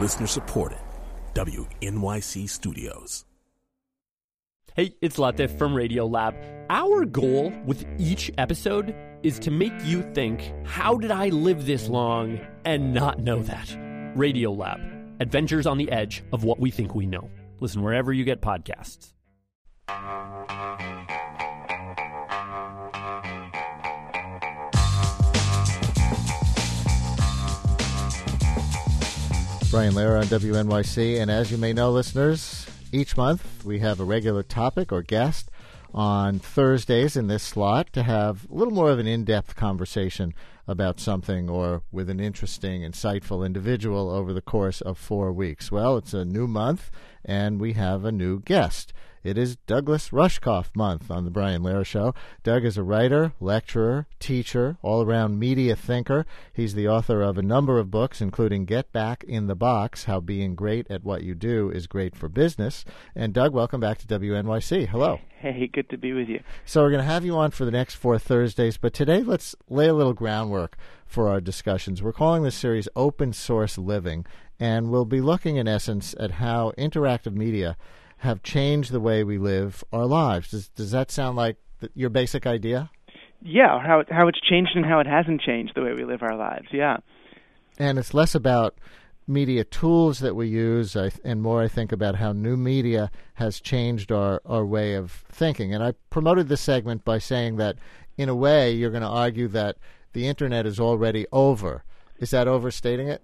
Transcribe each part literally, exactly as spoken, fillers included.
Listener supported. W N Y C Studios. Hey, it's Latif from Radiolab. Our goal with each episode is to make you think, how did I live this long and not know that? Radiolab, adventures on the edge of what we think we know. Listen wherever you get podcasts. Brian Lehrer on W N Y C, and as you may know, listeners, each month we have a regular topic or guest on Thursdays in this slot to have a little more of an in-depth conversation about something or with an interesting, insightful individual over the course of four weeks. Well, it's a new month, and we have a new guest. It is Douglas Rushkoff month on the Brian Lehrer Show. Doug is a writer, lecturer, teacher, all-around media thinker. He's the author of a number of books, including Get Back in the Box, How Being Great at What You Do is Great for Business. And Doug, welcome back to W N Y C. Hello. Hey, good to be with you. So we're going to have you on for the next four Thursdays, but today let's lay a little groundwork for our discussions. We're calling this series Open Source Living, and we'll be looking, in essence, at how interactive media have changed the way we live our lives. Does, does that sound like th- your basic idea? Yeah, how how it's changed and how it hasn't changed the way we live our lives, yeah. And it's less about media tools that we use I th- and more, I think, about how new media has changed our, our way of thinking. And I promoted this segment by saying that, in a way, you're going to argue that the Internet is already over. Is that overstating it?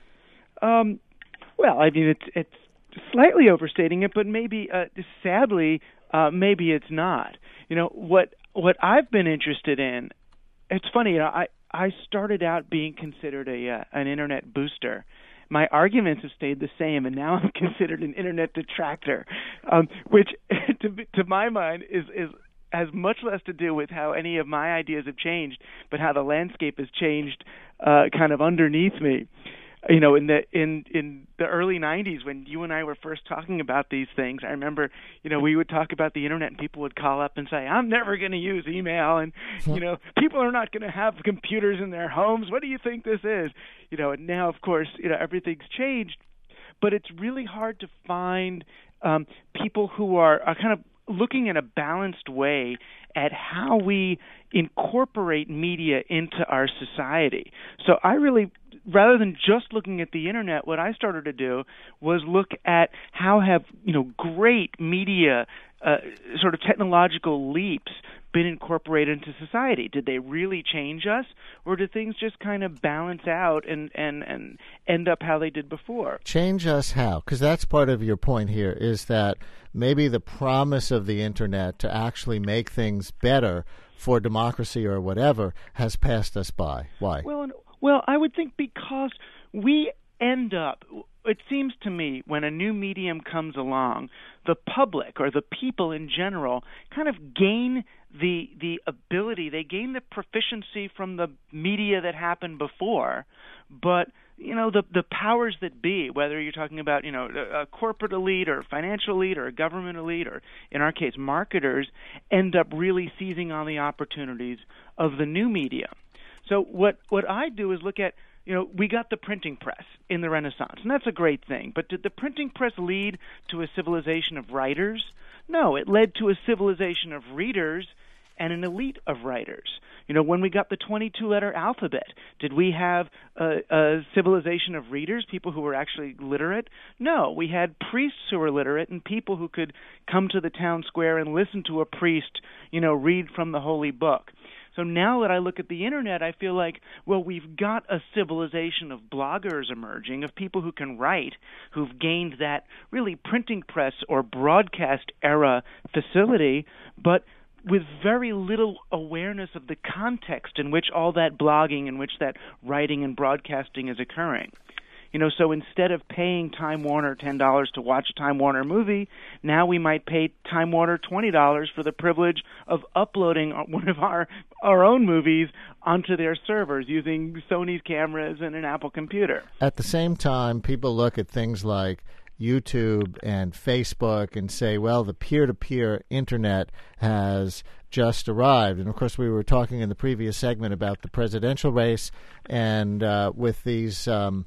Um, well, I mean, it's it's slightly overstating it, but maybe, uh, sadly, uh, maybe it's not. You know, what what I've been interested in, it's funny, you know, I, I started out being considered a uh, an Internet booster. My arguments have stayed the same, and now I'm considered an Internet detractor, um, which, to, to my mind, is, is has much less to do with how any of my ideas have changed, but how the landscape has changed uh, kind of underneath me. You know, in the in, in the early nineties, when you and I were first talking about these things, I remember, you know, we would talk about the Internet and people would call up and say, I'm never going to use email, and, you know, people are not going to have computers in their homes. What do you think this is? You know, and now, of course, you know, everything's changed, but it's really hard to find um, people who are, are kind of looking in a balanced way at how we incorporate media into our society. So I really, rather than just looking at the Internet, what I started to do was look at how have, you know, great media uh, sort of technological leaps been incorporated into society. Did they really change us, or did things just kind of balance out and, and, and end up how they did before? Change us how? Because that's part of your point here, is that maybe the promise of the Internet to actually make things better for democracy or whatever has passed us by. Why? Well, well, I would think because we end up, it seems to me, when a new medium comes along, the public or the people in general kind of gain the the ability, they gain the proficiency from the media that happened before, but you know, the the powers that be, whether you're talking about, you know, a, a corporate elite or financial elite or a government elite or, in our case, marketers, end up really seizing on the opportunities of the new media. So what what I do is look at, you know, we got the printing press in the Renaissance, and that's a great thing. But did the printing press lead to a civilization of writers? No, it led to a civilization of readers and an elite of writers. You know, when we got the twenty-two letter alphabet, did we have a, a civilization of readers, people who were actually literate? No, we had priests who were literate and people who could come to the town square and listen to a priest, you know, read from the holy book. So now that I look at the Internet, I feel like, well, we've got a civilization of bloggers emerging, of people who can write, who've gained that really printing press or broadcast era facility, but with very little awareness of the context in which all that blogging, in which that writing and broadcasting is occurring. You know, so instead of paying Time Warner ten dollars to watch a Time Warner movie, now we might pay Time Warner twenty dollars for the privilege of uploading one of our, our own movies onto their servers using Sony's cameras and an Apple computer. At the same time, people look at things like YouTube and Facebook and say, well, the peer-to-peer Internet has just arrived. And, of course, we were talking in the previous segment about the presidential race and uh, with these um,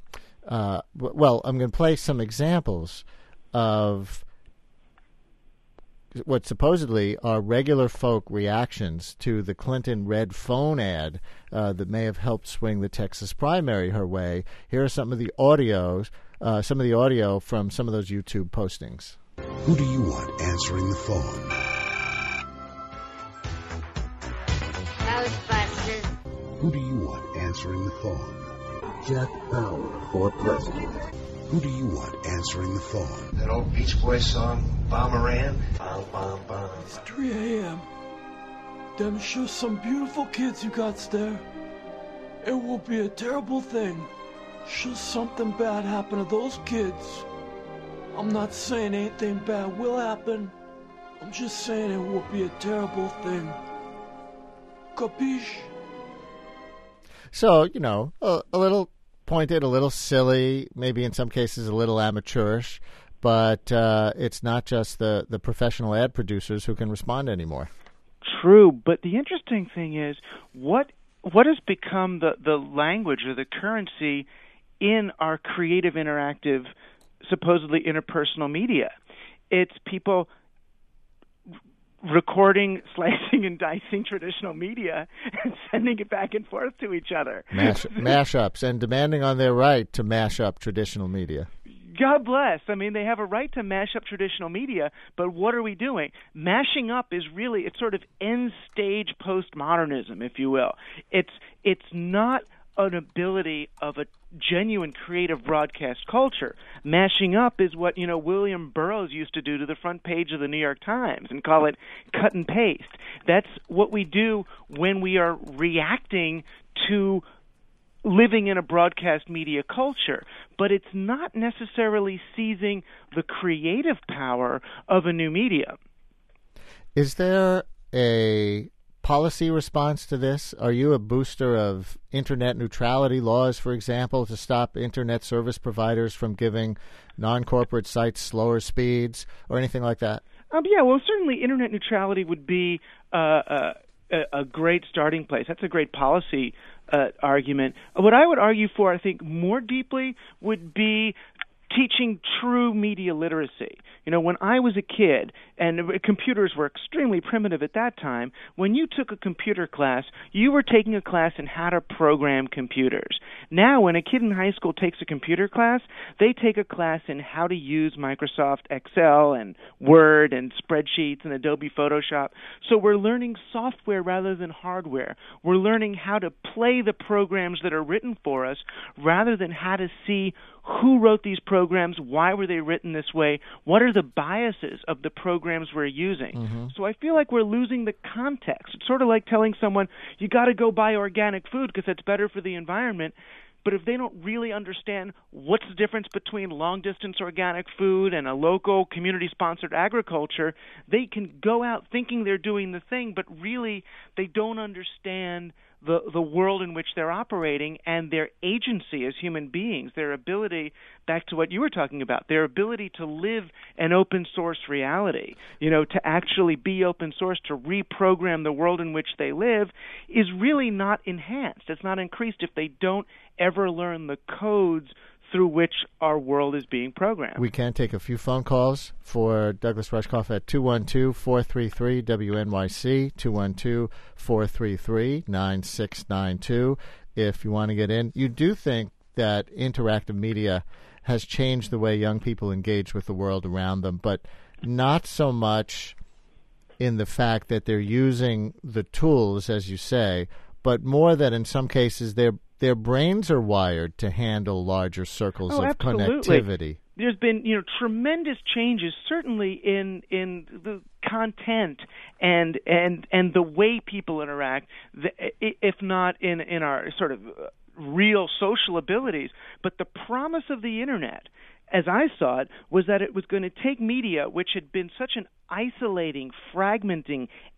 uh, well, I'm going to play some examples of what supposedly are regular folk reactions to the Clinton red phone ad uh, that may have helped swing the Texas primary her way. Here are some of the audios, uh, some of the audio from some of those YouTube postings. Who do you want answering the phone? Ghostbusters. Who do you want answering the phone? Jack Bauer for president. Who do you want answering the phone? That old Beach Boys song, Bomberan? Bom, bom, bom. It's three a.m. Them sure some beautiful kids you got there. It will be a terrible thing. Should something bad happen to those kids. I'm not saying anything bad will happen. I'm just saying it will be a terrible thing. Capiche? So, you know, a, a little pointed, a little silly, maybe in some cases a little amateurish, but uh, it's not just the, the professional ad producers who can respond anymore. True, but the interesting thing is what what has become the, the language or the currency in our creative, interactive, supposedly interpersonal media. It's people recording, slicing, and dicing traditional media and sending it back and forth to each other. Mash, mashups and demanding on their right to mash up traditional media. God bless. I mean, they have a right to mash up traditional media, but what are we doing? Mashing up is really, it's sort of end-stage postmodernism, if you will. It's it's not an ability of a genuine creative broadcast culture. Mashing up is what, you know, William Burroughs used to do to the front page of the New York Times and call it cut and paste. That's what we do when we are reacting to living in a broadcast media culture, but it's not necessarily seizing the creative power of a new medium. Is there a policy response to this? Are you a booster of internet neutrality laws, for example, to stop internet service providers from giving non-corporate sites slower speeds or anything like that? Um, yeah, well, certainly internet neutrality would be uh, uh, a, a great starting place. That's a great policy uh, argument. What I would argue for, I think, more deeply would be teaching true media literacy. You know, when I was a kid, and computers were extremely primitive at that time, when you took a computer class, you were taking a class in how to program computers. Now, when a kid in high school takes a computer class, they take a class in how to use Microsoft Excel and Word and spreadsheets and Adobe Photoshop. So we're learning software rather than hardware. We're learning how to play the programs that are written for us rather than how to see who wrote these programs, why were they written this way, what are the biases of the programs we're using. Mm-hmm. So I feel like we're losing the context. It's sort of like telling someone, you got to go buy organic food because it's better for the environment. But if they don't really understand what's the difference between long-distance organic food and a local community-sponsored agriculture, they can go out thinking they're doing the thing, but really they don't understand the the world in which they're operating and their agency as human beings, their ability, back to what you were talking about, their ability to live an open source reality, you know, to actually be open source, to reprogram the world in which they live, is really not enhanced. It's not increased if they don't ever learn the codes through which our world is being programmed. We can take a few phone calls for Douglas Rushkoff at two one two, four three three, W N Y C, two one two, four three three, nine six nine two. If you want to get in, you do think that interactive media has changed the way young people engage with the world around them, but not so much in the fact that they're using the tools, as you say, but more that in some cases they're Their brains are wired to handle larger circles oh, of absolutely. connectivity. There's been, you know, tremendous changes, certainly in in the content and and and the way people interact, if not in in our sort of real social abilities. But the promise of the internet, as I saw it, was that it was going to take media, which had been such an isolating, fragmenting,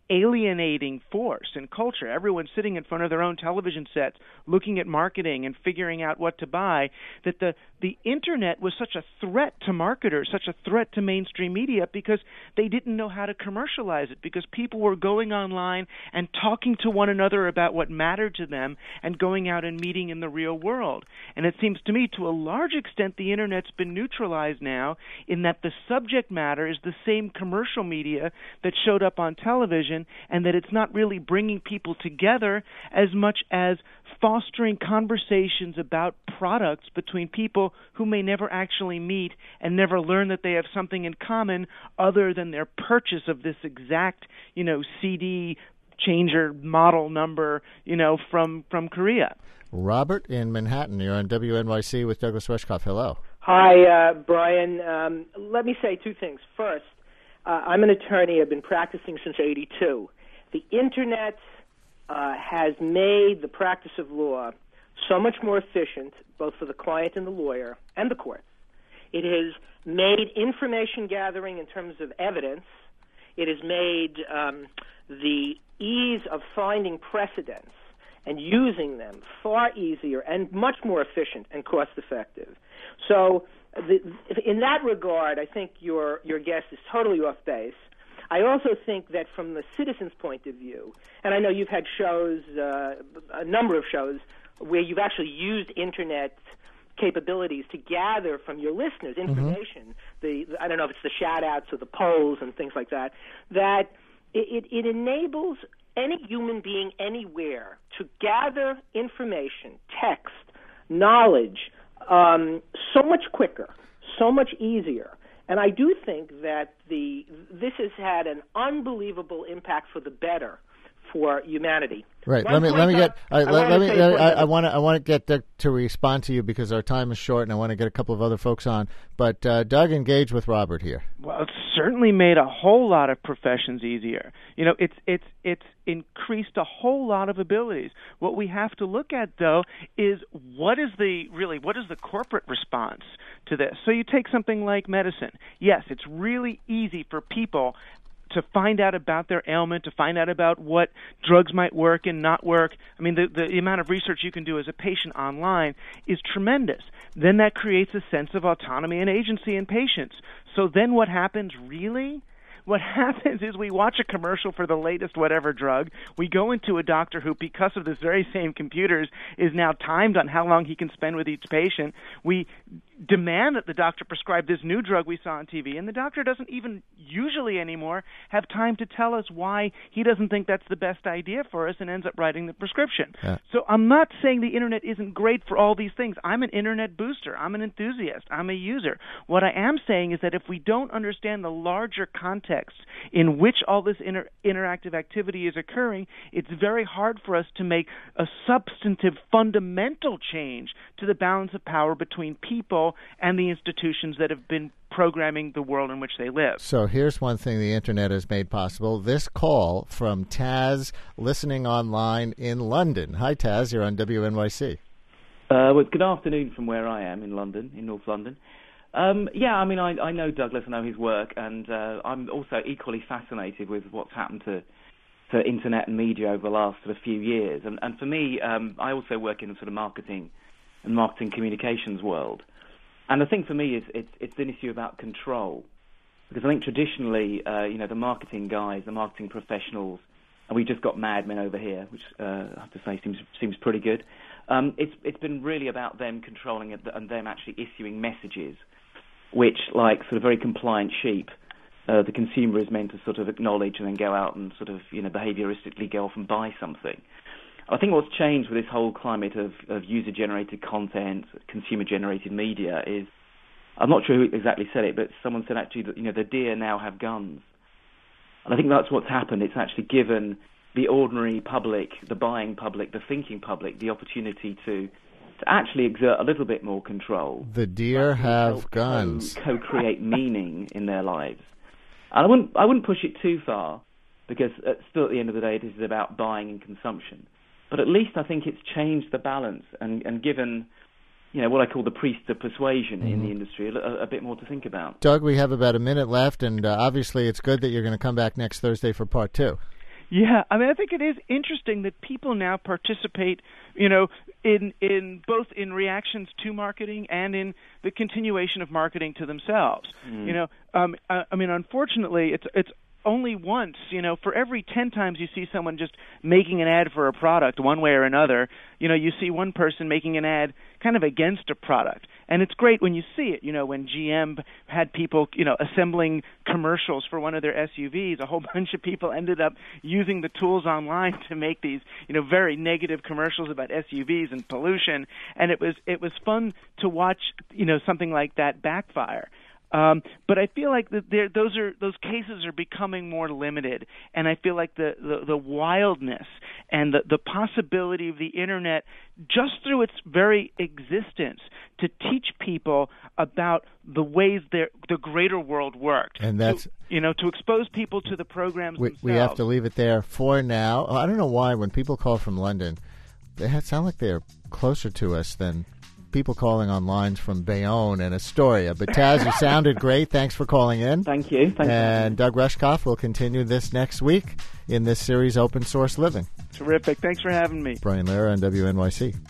alienating force in culture. Everyone's sitting in front of their own television sets, looking at marketing and figuring out what to buy, that the, the Internet was such a threat to marketers, such a threat to mainstream media, because they didn't know how to commercialize it, because people were going online and talking to one another about what mattered to them and going out and meeting in the real world. And it seems to me, to a large extent, the Internet's been neutralized now in that the subject matter is the same commercial media that showed up on television, and that it's not really bringing people together as much as fostering conversations about products between people who may never actually meet and never learn that they have something in common other than their purchase of this exact, you know, C D changer model number, you know, from, from Korea. Robert in Manhattan, you're on W N Y C with Douglas Rushkoff. Hello. Hi, uh, Brian. Um, let me say two things. First, uh, I'm an attorney. I've been practicing since eighty-two. The Internet uh, has made the practice of law so much more efficient, both for the client and the lawyer and the courts. It has made information gathering in terms of evidence. It has made um, the ease of finding precedents and using them far easier and much more efficient and cost-effective. So the, in that regard, I think your your guest is totally off base. I also think that from the citizen's point of view, and I know you've had shows, uh, a number of shows, where you've actually used Internet capabilities to gather from your listeners information, mm-hmm. the, the I don't know if it's the shout-outs or the polls and things like that, that it, it, it enables any human being anywhere to gather information, text, knowledge, um, so much quicker, so much easier. And I do think that the this has had an unbelievable impact for the better for humanity. Right. One let me let me get. Uh, let, let me. I want to. I want to get Doug to respond to you because our time is short, and I want to get a couple of other folks on. But uh, Doug, engage with Robert here. Well, it's certainly made a whole lot of professions easier. You know, it's it's it's increased a whole lot of abilities. What we have to look at, though, is what is the really what is the corporate response to this? So you take something like medicine. Yes, it's really easy for people to find out about their ailment, to find out about what drugs might work and not work. I mean, the, the amount of research you can do as a patient online is tremendous. Then that creates a sense of autonomy and agency in patients. So then what happens really? What happens is we watch a commercial for the latest whatever drug. We go into a doctor who, because of this very same computers, is now timed on how long he can spend with each patient. We demand that the doctor prescribe this new drug we saw on T V, and the doctor doesn't even usually anymore have time to tell us why he doesn't think that's the best idea for us and ends up writing the prescription. Yeah. So I'm not saying the Internet isn't great for all these things. I'm an Internet booster. I'm an enthusiast. I'm a user. What I am saying is that if we don't understand the larger context in which all this inter- interactive activity is occurring, it's very hard for us to make a substantive, fundamental change to the balance of power between people and the institutions that have been programming the world in which they live. So here's one thing the Internet has made possible. This call from Taz, listening online in London. Hi, Taz. You're on W N Y C. Uh, well, good afternoon from where I am in London, in North London. Um, yeah, I mean, I, I know Douglas, I know his work, and uh, I'm also equally fascinated with what's happened to, to Internet and media over the last sort of few years. And, and for me, um, I also work in the sort of marketing and marketing communications world. And I think for me, it's, it's, it's an issue about control. Because I think traditionally, uh, you know, the marketing guys, the marketing professionals, and we've just got Mad Men over here, which uh, I have to say seems seems pretty good. Um, it's it's been really about them controlling it and them actually issuing messages, which, like sort of very compliant sheep, uh, the consumer is meant to sort of acknowledge and then go out and sort of, you know, behavioristically go off and buy something. I think what's changed with this whole climate of, of user-generated content, consumer-generated media is, I'm not sure who exactly said it, but someone said actually that, you know, the deer now have guns. And I think that's what's happened. It's actually given the ordinary public, the buying public, the thinking public, the opportunity to to actually exert a little bit more control. The deer have guns. Co- co-create meaning in their lives. And I wouldn't, I wouldn't push it too far, because uh, still at the end of the day, this is about buying and consumption. But at least I think it's changed the balance and, and given, you know, what I call the priest of persuasion mm-hmm. in the industry a, a bit more to think about. Doug, we have about a minute left, and uh, obviously it's good that you're going to come back next Thursday for part two. Yeah, I mean, I think it is interesting that people now participate, you know, in in both in reactions to marketing and in the continuation of marketing to themselves. Mm. You know, um, I, I mean, unfortunately, it's it's only once, you know, for every ten times you see someone just making an ad for a product one way or another, you know, you see one person making an ad kind of against a product. And it's great when you see it, you know, when G M had people, you know, assembling commercials for one of their S U Vs, a whole bunch of people ended up using the tools online to make these, you know, very negative commercials about S U Vs and pollution. And it was it was fun to watch, you know, something like that backfire. Um, but I feel like that there, those are those cases are becoming more limited, and I feel like the, the, the wildness and the, the possibility of the internet, just through its very existence, to teach people about the ways their, the greater world worked, and that's to, you know, to expose people to the programs we, themselves. We have to leave it there for now. I don't know why when people call from London, they sound like they're closer to us than people calling on lines from Bayonne and Astoria. But Taz, you sounded great. Thanks for calling in. Thank you. Thank and you. Doug Rushkoff will continue this next week in this series, Open Source Living. Terrific. Thanks for having me. Brian Lehrer on W N Y C.